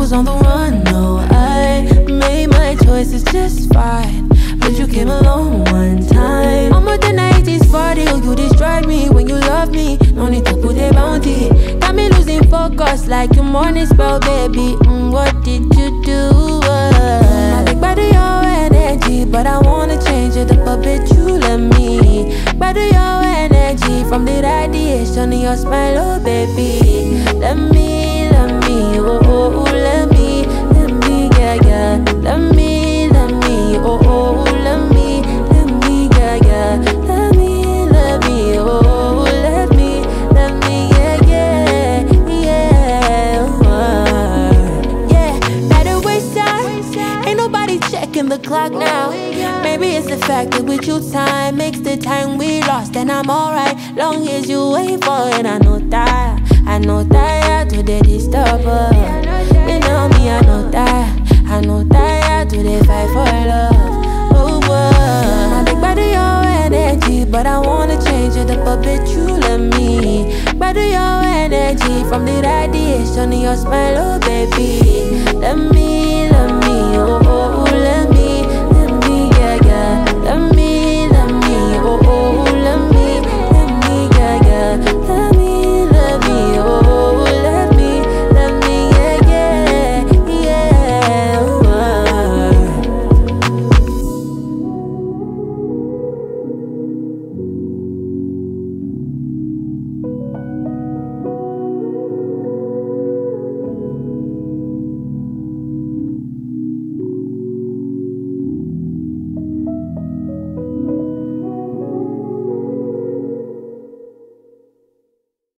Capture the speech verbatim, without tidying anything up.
was on the run, no, I made my choices just fine, but you came along one time. I'm a the nineties party, oh, you destroyed me when you loved me. No need to put a bounty. Got me losing focus like your morning spell, baby. Mm, what did you do? Uh, I think better your energy, but I wanna change it up a bit. You let me better your energy from the radiation in your smile, oh baby. Let me, let me, oh, oh, oh, let me, let me, yeah, yeah. Let me, let me, oh, oh, oh, let me, let me, yeah, yeah. Let me, let me, oh, oh, let me, let me, yeah, yeah, yeah. Uh, yeah, by the wayside, ain't nobody checking the clock now. Maybe it's the fact that with you time makes the time we lost, and I'm alright, long as you wait for it. I know that, I know that to the disturber. You know me, I know that, I know that to the fight for love. Oh, well, I think better your energy, but I wanna change it up a bit. You let me better your energy from the radiation in your smile, oh baby. Let me, let me, oh, oh.